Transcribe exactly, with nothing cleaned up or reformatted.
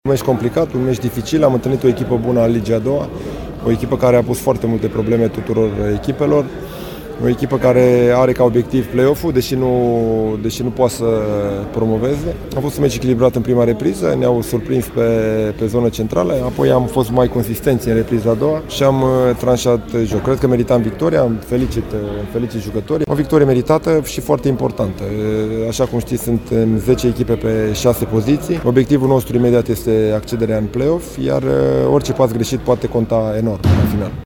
Un meci complicat, un meci dificil, am întâlnit o echipă bună a Ligii a doua, o echipă care a pus foarte multe probleme tuturor echipelor, o echipă care are ca obiectiv play-off-ul, deși nu, deși nu poate să promoveze. A fost un meci echilibrat în prima repriză, ne-au surprins pe, pe zonă centrală, apoi am fost mai consistenți în repriza a doua și am tranșat joc. Cred că meritam victoria, îmi felicit, felicit jucătorii. O victorie meritată și foarte importantă. Așa cum știți, sunt zece echipe pe șase poziții. Obiectivul nostru imediat este accederea în play-off, iar orice pas greșit poate conta enorm la final.